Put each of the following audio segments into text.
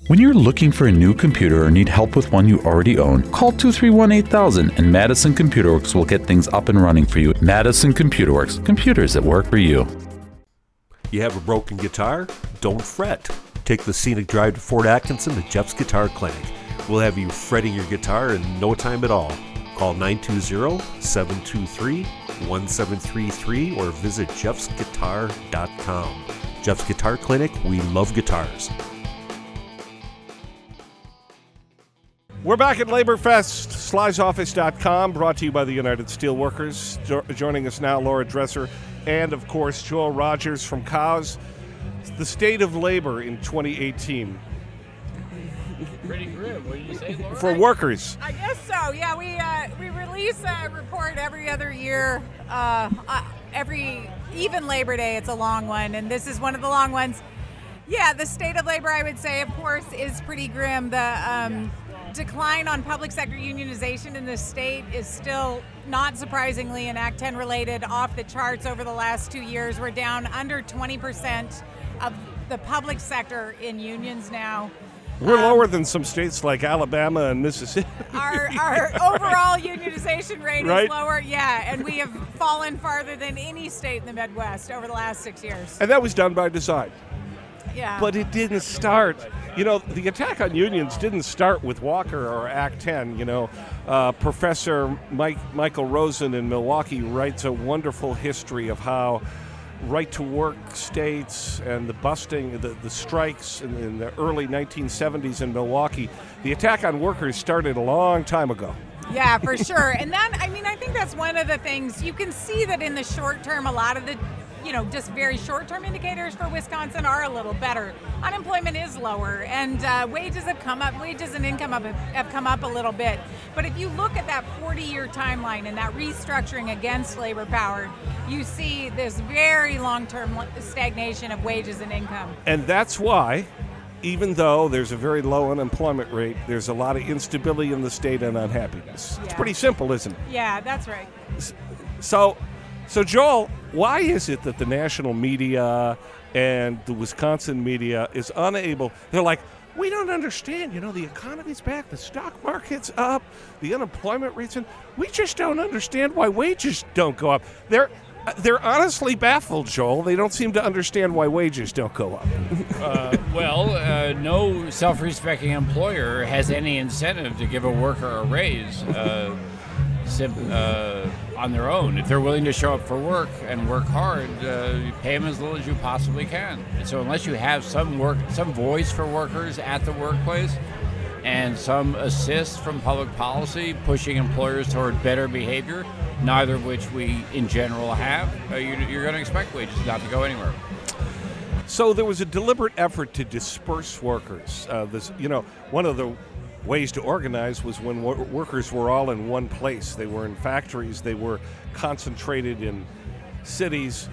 When you're looking for a new computer or need help with one you already own, call 231-8000 and Madison Computer Works will get things up and running for you. Madison Computer Works, computers that work for you. You have a broken guitar? Don't fret. Take the scenic drive to Fort Atkinson to Jeff's Guitar Clinic. We'll have you fretting your guitar in no time at all. Call 920-723-1733 or visit jeffsguitar.com. Jeff's Guitar Clinic, we love guitars. We're back at LaborFest, slysoffice.com, brought to you by the United Steelworkers. Joining us now, Laura Dresser, and, of course, Joel Rogers from COWS. The state of labor in 2018. Pretty grim. What did you say, Laura? For workers. I guess so, yeah. We release a report every other year. Even Labor Day, it's a long one, and this is one of the long ones. Yeah, the state of labor, I would say, of course, is pretty grim. The decline on public sector unionization in the state is still, not surprisingly, in Act 10 related, off the charts over the last 2 years. We're down under 20% of the public sector in unions now. We're lower than some states like Alabama and Mississippi. Our overall unionization rate right? is lower, yeah, and we have fallen farther than any state in the Midwest over the last 6 years. And that was done by design. Yeah. But it didn't start. You know, the attack on unions didn't start with Walker or Act 10. You know, Professor Michael Rosen in Milwaukee writes a wonderful history of how right-to-work states and the busting, the strikes in the early 1970s in Milwaukee, the attack on workers started a long time ago. Yeah, for sure. And that, I think that's one of the things. You can see that in the short term, a lot of the just very short-term indicators for Wisconsin are a little better. Unemployment is lower, and wages have come up. Wages and income have come up a little bit. But if you look at that 40-year timeline and that restructuring against labor power, you see this very long-term stagnation of wages and income. And that's why, even though there's a very low unemployment rate, there's a lot of instability in the state and unhappiness. Yeah. It's pretty simple, isn't it? Yeah, that's right. So Joel, why is it that the national media and the Wisconsin media is unable? They're like, we don't understand. You know, the economy's back, the stock market's up, the unemployment rate's in. We just don't understand why wages don't go up. They're honestly baffled, Joel. They don't seem to understand why wages don't go up. No self-respecting employer has any incentive to give a worker a raise on their own. If they're willing to show up for work and work hard, you pay them as little as you possibly can. And so unless you have some voice for workers at the workplace and some assist from public policy pushing employers toward better behavior, neither of which we in general have, you're going to expect wages not to go anywhere. So there was a deliberate effort to disperse workers. One of the ways to organize was when workers were all in one place. They were in factories. They were concentrated in cities.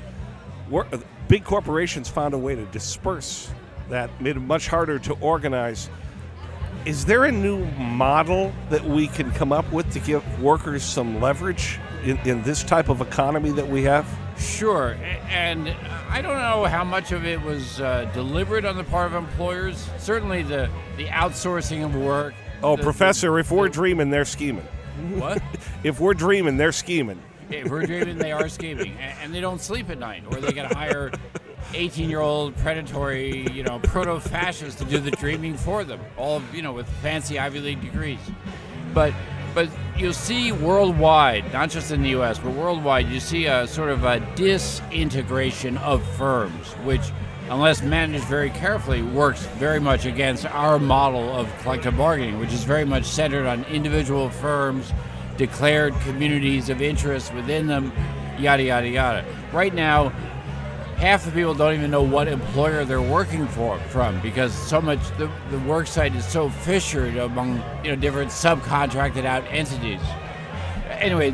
Big corporations found a way to disperse that, made it much harder to organize. Is there a new model that we can come up with to give workers some leverage in this type of economy that we have? Sure, and I don't know how much of it was deliberate on the part of employers. Certainly the outsourcing of work. Professor, if we're dreaming, they're scheming. What? If we're dreaming, they're scheming. If we're dreaming, they are scheming. And they don't sleep at night, or they can hire 18-year-old predatory, proto-fascists to do the dreaming for them, all, with fancy Ivy League degrees. But you'll see worldwide, not just in the U.S., but worldwide, you see a sort of a disintegration of firms, which, unless managed very carefully, works very much against our model of collective bargaining, which is very much centered on individual firms, declared communities of interest within them, yada, yada, yada. Right now, half the people don't even know what employer they're working from, because so much the work site is so fissured among different subcontracted out entities. Anyway,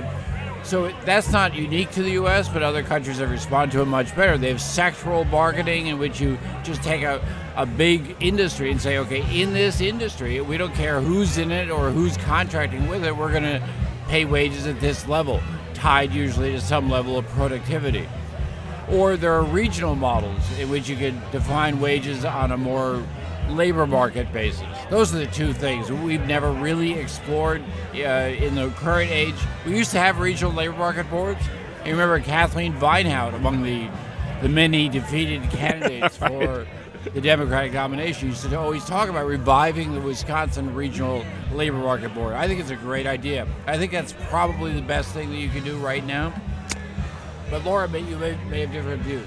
so that's not unique to the U.S., but other countries have responded to it much better. They have sectoral bargaining, in which you just take a big industry and say, okay, in this industry, we don't care who's in it or who's contracting with it, we're going to pay wages at this level, tied usually to some level of productivity. Or there are regional models in which you can define wages on a more labor market basis. Those are the two things we've never really explored in the current age. We used to have regional labor market boards. You remember Kathleen Vinehout among the many defeated candidates for the Democratic nomination used to always talk about reviving the Wisconsin Regional Labor Market Board. I think it's a great idea. I think that's probably the best thing that you can do right now. But Laura, you may have different views.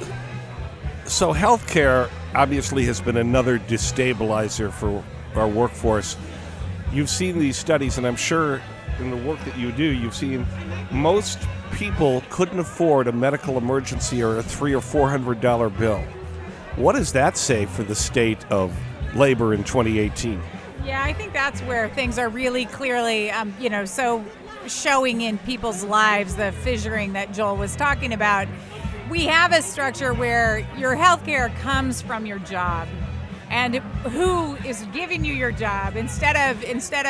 So healthcare obviously has been another destabilizer for our workforce. You've seen these studies, and I'm sure in the work that you do, you've seen most people couldn't afford a medical emergency or a $300 or $400 bill. What does that say for the state of labor in 2018? Yeah, I think that's where things are really clearly, so showing in people's lives, the fissuring that Joel was talking about. We have a structure where your health care comes from your job, and who is giving you your job instead of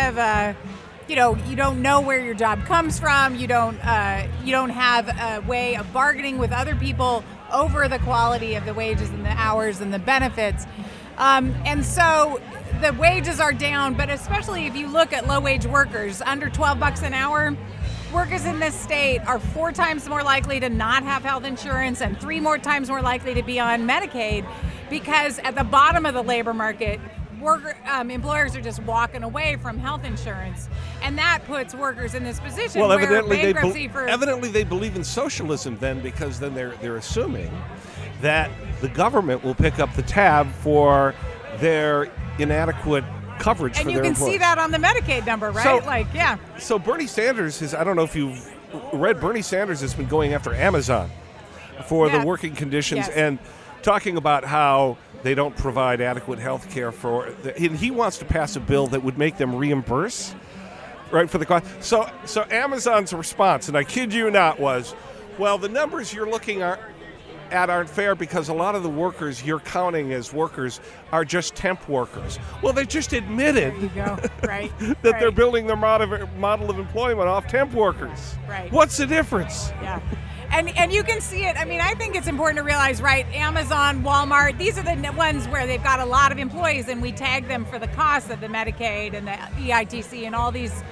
you don't know where your job comes from. You don't have a way of bargaining with other people over the quality of the wages and the hours and the benefits. And so the wages are down, but especially if you look at low-wage workers, under $12 an hour, workers in this state are 4 times more likely to not have health insurance and 3 more times more likely to be on Medicaid, because at the bottom of the labor market, employers are just walking away from health insurance, and that puts workers in this position where evidently they believe in socialism then, because then they're assuming that the government will pick up the tab for their inadequate coverage for their employees. And you can see that on the Medicaid number, right? So Bernie Sanders I don't know if you've read, Bernie Sanders has been going after Amazon for the working conditions and talking about how they don't provide adequate health care and he wants to pass a bill that would make them reimburse, right, for the cost. So Amazon's response, and I kid you not, was, well, the numbers you're looking at aren't fair because a lot of the workers you're counting as workers are just temp workers. Well, they just admitted that they're building their model of employment off temp workers. Right. What's the difference? Yeah. And you can see it. I mean, I think it's important to realize, right, Amazon, Walmart, these are the ones where they've got a lot of employees, and we tag them for the cost of the Medicaid and the EITC and all these,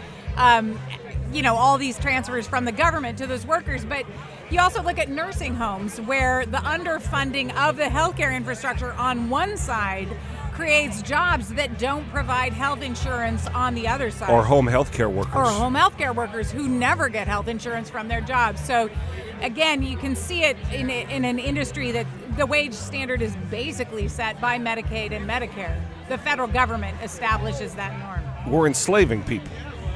all these transfers from the government to those workers. But you also look at nursing homes, where the underfunding of the healthcare infrastructure on one side creates jobs that don't provide health insurance on the other side. Or home healthcare workers. Or home healthcare workers who never get health insurance from their jobs. So, again, you can see it in an industry that the wage standard is basically set by Medicaid and Medicare. The federal government establishes that norm. We're enslaving people.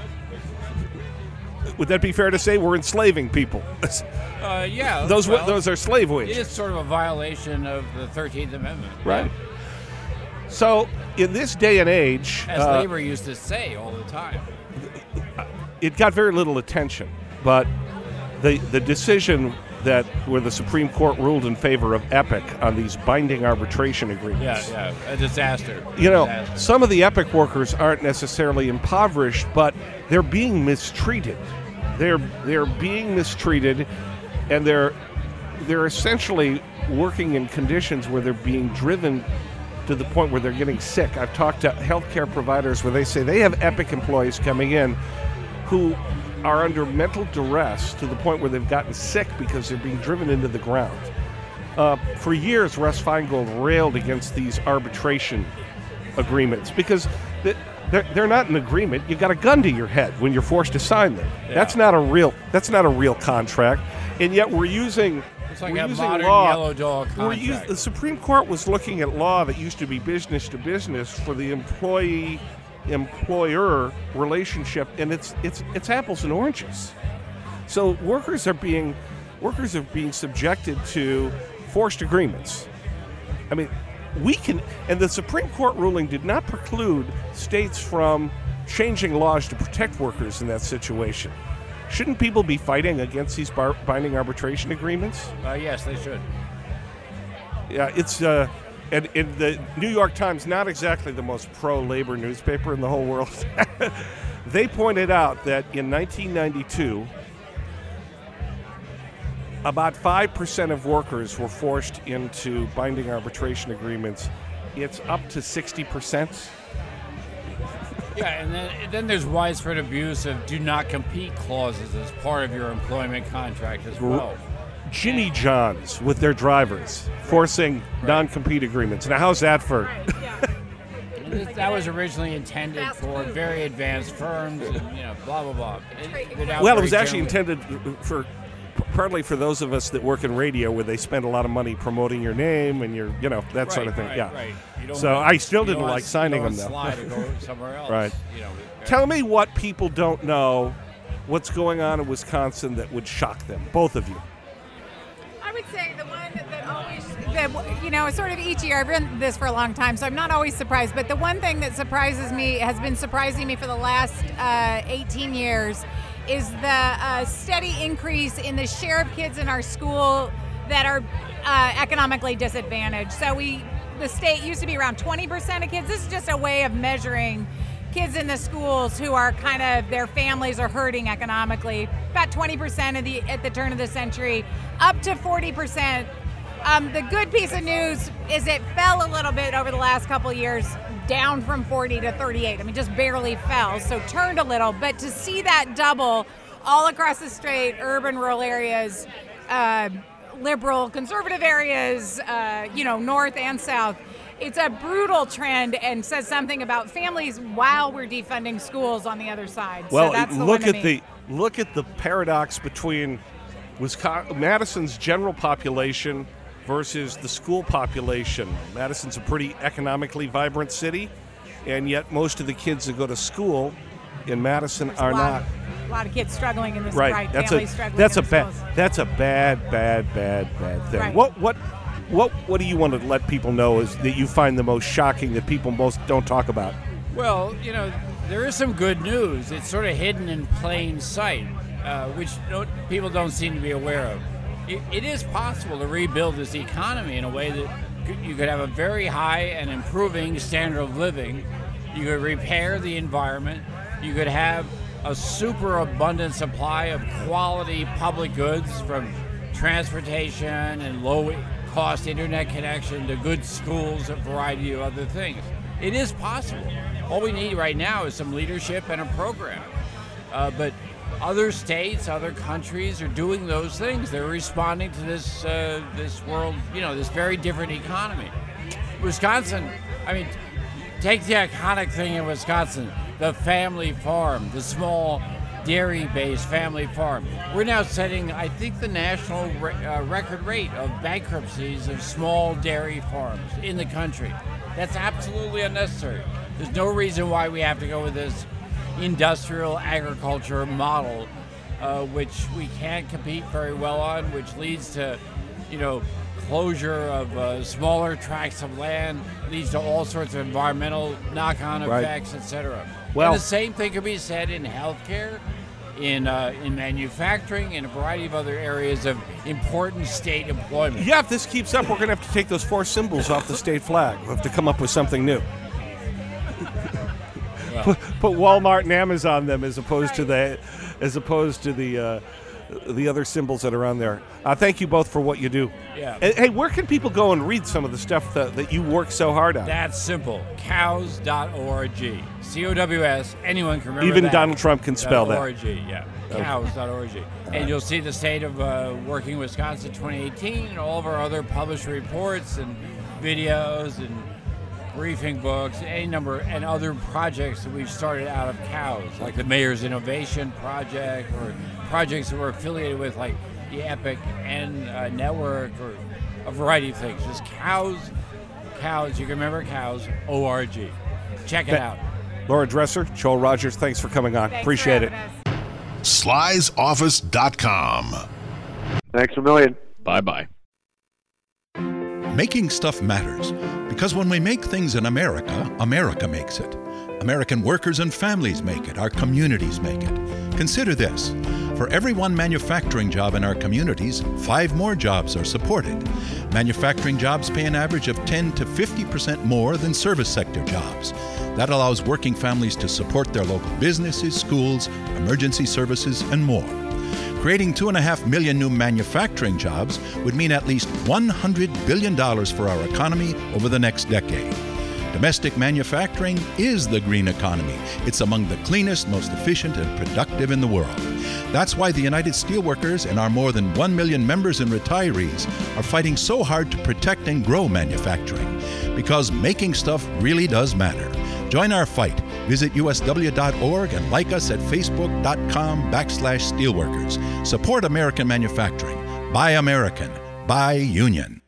Would that be fair to say? We're enslaving people. Yeah. Those are slave wages. It is sort of a violation of the 13th Amendment. Right. So, in this day and age... As labor used to say all the time. It got very little attention, but the decision where the Supreme Court ruled in favor of EPIC on these binding arbitration agreements. Yeah, a disaster. Some of the EPIC workers aren't necessarily impoverished, but they're being mistreated. They're being mistreated, and they're essentially working in conditions where they're being driven to the point where they're getting sick. I've talked to healthcare providers where they say they have EPIC employees coming in who are under mental duress to the point where they've gotten sick because they're being driven into the ground. For years, Russ Feingold railed against these arbitration agreements because they're not an agreement. You've got a gun to your head when you're forced to sign them. Yeah. That's not a real contract, and yet we're using. It's like a modern yellow dog contract. The Supreme Court was looking at law that used to be business to business for the employee-employer relationship, and it's apples and oranges. So workers are being subjected to forced agreements. I mean, and the Supreme Court ruling did not preclude states from changing laws to protect workers in that situation. Shouldn't people be fighting against these binding arbitration agreements? Yes, they should. Yeah, it's and the New York Times, not exactly the most pro-labor newspaper in the whole world. They pointed out that in 1992, about 5% of workers were forced into binding arbitration agreements it's up to 60%. Yeah, and then there's widespread abuse of do not compete clauses as part of your employment contract as well. Jimmy John's with their drivers forcing non-compete agreements. Now, how's that for? That was originally intended for very advanced firms, and blah blah blah. Well, it was actually intended for partly for those of us that work in radio, where they spend a lot of money promoting your name and your, that sort of thing. Right. So I still didn't like signing them, though. Slide to go somewhere else. Right. Tell me what people don't know. What's going on in Wisconsin that would shock them, both of you? I would say the one that always, sort of each year, I've run this for a long time, so I'm not always surprised, but the one thing that surprises me, has been surprising me for the last 18 years, is the steady increase in the share of kids in our school that are economically disadvantaged. So the state used to be around 20% of kids. This is just a way of measuring kids in the schools who are kind of, their families are hurting economically. About 20% at the turn of the century, up to 40%. The good piece of news is it fell a little bit over the last couple of years, down from 40 to 38. I mean, just barely fell, so turned a little. But to see that double all across the state, urban, rural areas, liberal, conservative areas, north and south, it's a brutal trend and says something about families while we're defunding schools on the other side. Well, so that's look at the paradox between Madison's general population versus the school population. Madison's a pretty economically vibrant city, and yet most of the kids that go to school in Madison are not. A lot of kids struggling in this, right? That's a bad thing. Right. What do you want to let people know is that you find the most shocking that people most don't talk about? Well, there is some good news. It's sort of hidden in plain sight, which people don't seem to be aware of. It is possible to rebuild this economy in a way that you could have a very high and improving standard of living. You could repair the environment. You could have a super abundant supply of quality public goods, from transportation and low-cost internet connection to good schools, a variety of other things. It is possible. All we need right now is some leadership and a program. But other states, other countries are doing those things. They're responding to this world, this very different economy. Wisconsin, take the iconic thing in Wisconsin, the family farm, the small dairy-based family farm. We're now setting, I think, the national record rate of bankruptcies of small dairy farms in the country. That's absolutely unnecessary. There's no reason why we have to go with this industrial agriculture model, which we can't compete very well on, which leads to, closure of smaller tracts of land, leads to all sorts of environmental knock-on effects, etc. Well, and the same thing could be said in healthcare, in manufacturing, in a variety of other areas of important state employment. Yeah, if this keeps up, we're going to have to take those 4 symbols off the state flag. We'll have to come up with something new. Put Walmart and Amazon on them as opposed to the other symbols that are on there. Thank you both for what you do. Yeah. Hey, where can people go and read some of the stuff that you work so hard on? That's simple. Cows.org. COWS. Anyone can remember Even that. Donald Trump can spell that. .org, yeah. Cows.org. And you'll see the State of Working Wisconsin 2018 and all of our other published reports and videos and briefing books, any number, and other projects that we've started out of Cows, like the Mayor's Innovation Project, or projects that we're affiliated with, like the Epic and Network, or a variety of things. Just Cows, you can remember Cows, ORG. Check it out. Laura Dresser, Joel Rogers, thanks for coming on. Appreciate it. Sly'sOffice.com. Thanks a million. Bye-bye. Making stuff matters, because when we make things in America, America makes it. American workers and families make it. Our communities make it. Consider this. For every one manufacturing job in our communities, 5 more jobs are supported. Manufacturing jobs pay an average of 10 to 50% more than service sector jobs. That allows working families to support their local businesses, schools, emergency services, and more. Creating 2.5 million new manufacturing jobs would mean at least $100 billion for our economy over the next decade. Domestic manufacturing is the green economy. It's among the cleanest, most efficient, and productive in the world. That's why the United Steelworkers and our more than 1 million members and retirees are fighting so hard to protect and grow manufacturing. Because making stuff really does matter. Join our fight. Visit usw.org and like us at facebook.com/steelworkers. Support American manufacturing. Buy American. Buy Union.